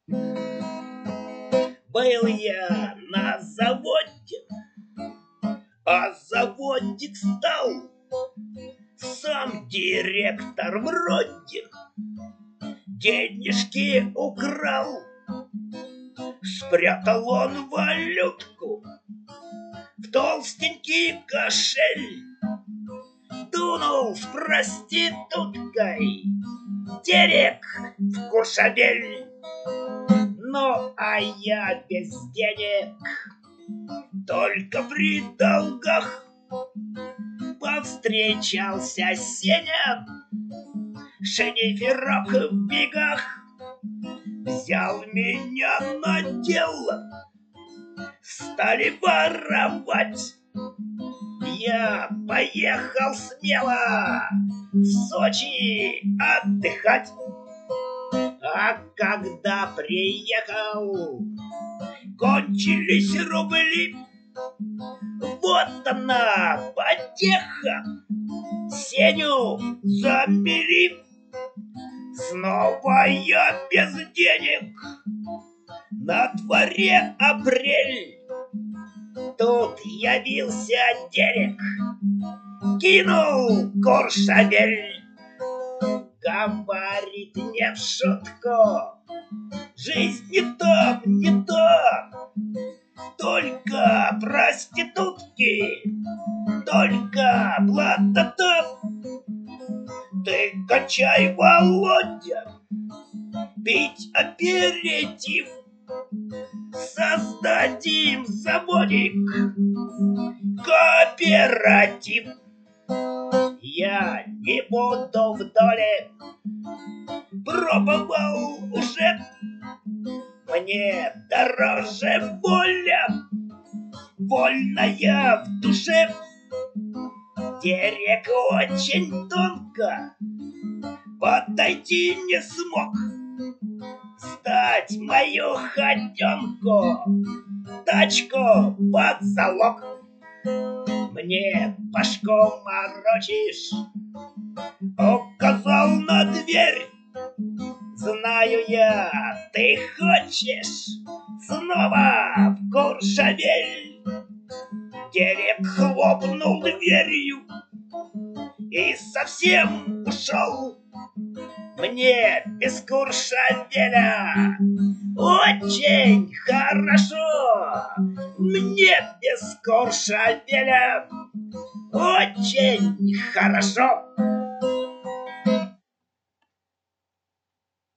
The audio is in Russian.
Был я на заводе, а заводик стал сам директор вроде. Денежки украл, спрятал он валютку в толстенький кошель. Дунул с проституткой Терек в Куршавель. Ну, а я без денег, только при долгах, повстречался Сеня, шниферок в бегах. Взял меня на дело, стали воровать. Я поехал смело в Сочи отдыхать. А когда приехал, кончились рубли. Вот она, потеха, Сеню замели. Снова я без денег, на дворе апрель. Тут явился Дерек, кинул Куршавель. Говорит не в шутку, жизнь не то, не то. Только проститутки, только блатота. Ты качай, Володя, пить аперитив. Создадим заводик, кооператив. Я не буду в доле, пробовал уже. Мне дороже воля, вольная в душе. Дерек очень тонко подойти не смог, сдать мою хотенку, тачку под залог. Мне башку морочишь, указал на дверь. Знаю я, ты хочешь снова в Куршавель. Дерек хлопнул дверью и совсем ушел. Мне без Куршавеля очень хорошо. Мне без Куршавеля очень хорошо.